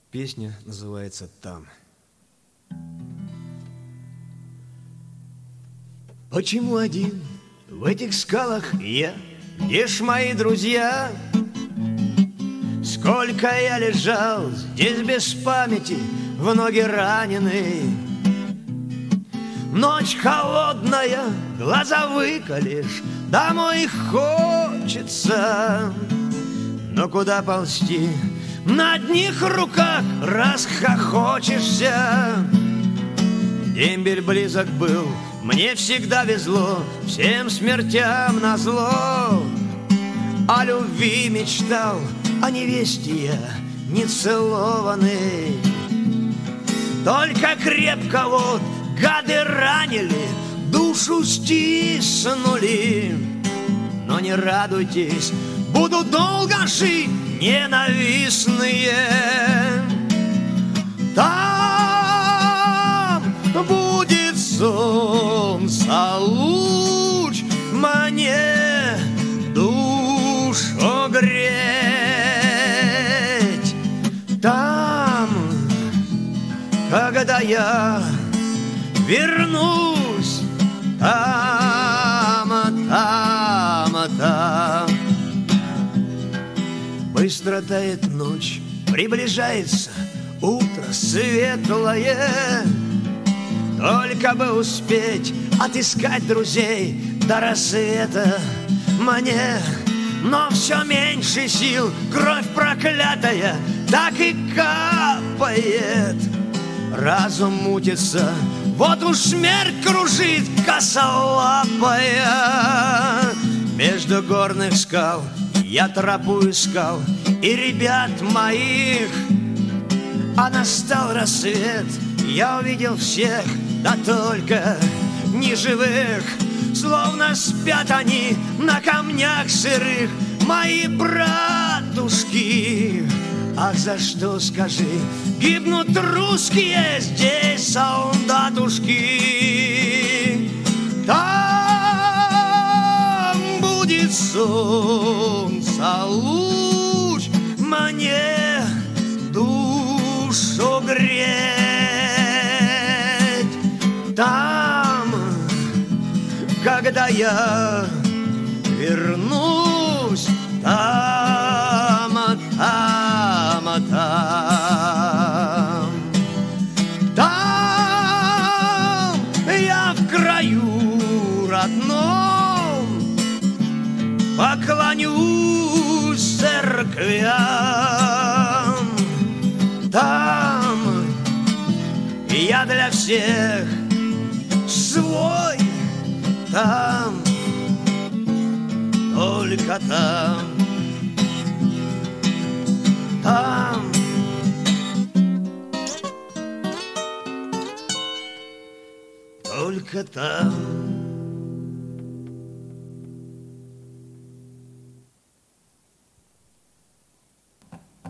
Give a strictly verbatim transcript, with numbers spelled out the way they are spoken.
Песня называется «Там». Почему один в этих скалах я? Где ж мои друзья? Сколько я лежал здесь без памяти, в ноги раненый. Ночь холодная, глаза выколешь, домой хочется. Но куда ползти? На одних руках расхохочешься. Дембель близок был, мне всегда везло, всем смертям назло. О любви мечтал, о невесте я не целованный. Только крепко вот гады ранили, душу стиснули. Но не радуйтесь, буду долго жить, ненавистные. Там будет солнце луч, мне душу греть. Там, когда я вернусь, там, там, там. Быстро тает ночь, приближается утро светлое. Только бы успеть отыскать друзей до рассвета мне. Но все меньше сил, кровь проклятая так и капает. Разум мутится, вот уж смерть кружит косолапая. Между горных скал я тропу искал и ребят моих. А настал рассвет, я увидел всех, да только не живых. Словно спят они на камнях сырых, мои братушки. Ах, за что, скажи, гибнут русские здесь солдатушки? Там будет солнце луч, мне душу греть. Там, когда я вернусь, там, там, там, там я в краю родном поклонюсь церквям. Там я для всех свой, там, только там, там. Только там.